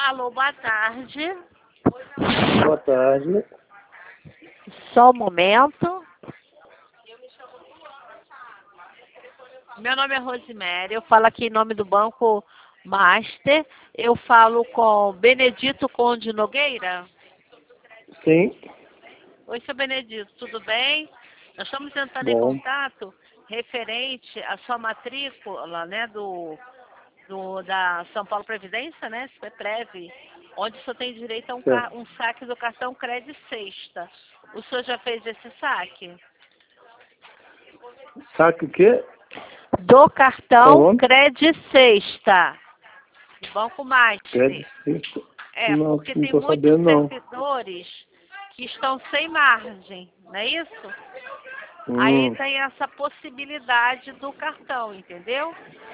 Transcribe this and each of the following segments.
Alô, boa tarde. Boa tarde. Só um momento. Meu nome é Rosemary, eu falo aqui em nome do Banco Master. Eu falo com Benedito Conde Nogueira. Sim. Oi, seu Benedito, tudo bem? Nós estamos entrando em Bom. contato referente à sua matrícula, né, da São Paulo Previdência, né, CPREV, onde o senhor tem direito a um saque do cartão Crédito Sexta. O senhor já fez esse saque? Sabe o quê? Do cartão Aonde? Crédito Sexta, do Banco Master. Crédito. Não, Porque não tem estou muitos sabendo, não. servidores que estão sem margem, não é isso? Aí tem essa possibilidade do cartão, entendeu?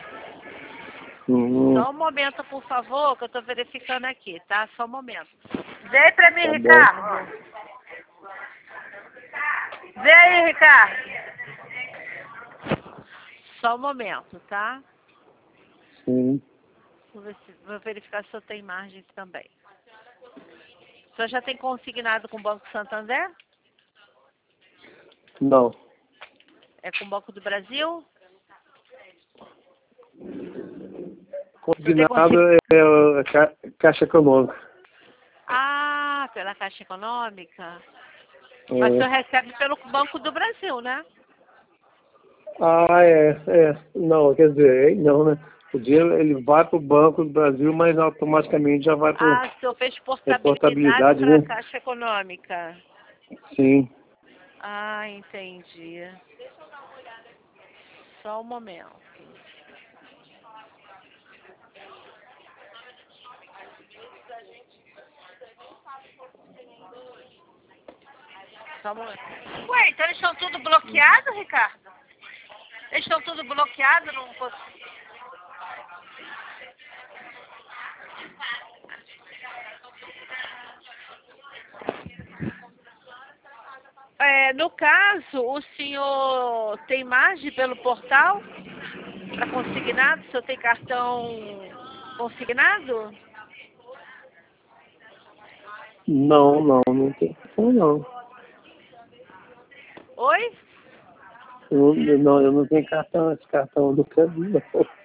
Só um momento, por favor, que eu estou verificando aqui, tá? Só um momento. Vê aí pra mim, Tá bom. Ricardo. Vê aí, Ricardo. Só um momento, tá? Sim. Vou verificar se eu tenho margem também. O senhor já tem consignado com o Banco Santander? Não. É com o Banco do Brasil? Consignado é a Caixa Econômica. Ah, pela Caixa Econômica. É. Mas o senhor recebe pelo Banco do Brasil, né? Ah, é. Não, quer dizer, não, né? O dinheiro ele vai para o Banco do Brasil, mas automaticamente já vai para Ah, o senhor fez portabilidade portabilidade, para a né? Caixa Econômica. Sim. Ah, entendi. Só um momento. Só um momento. Ué, então eles estão tudo bloqueados, Ricardo? Eles estão tudo bloqueados? Não consigo. No caso, o senhor tem margem pelo portal para consignado? O senhor tem cartão consignado? Não tem como não. Oi? Eu não tenho cartão, esse cartão do crédito, não.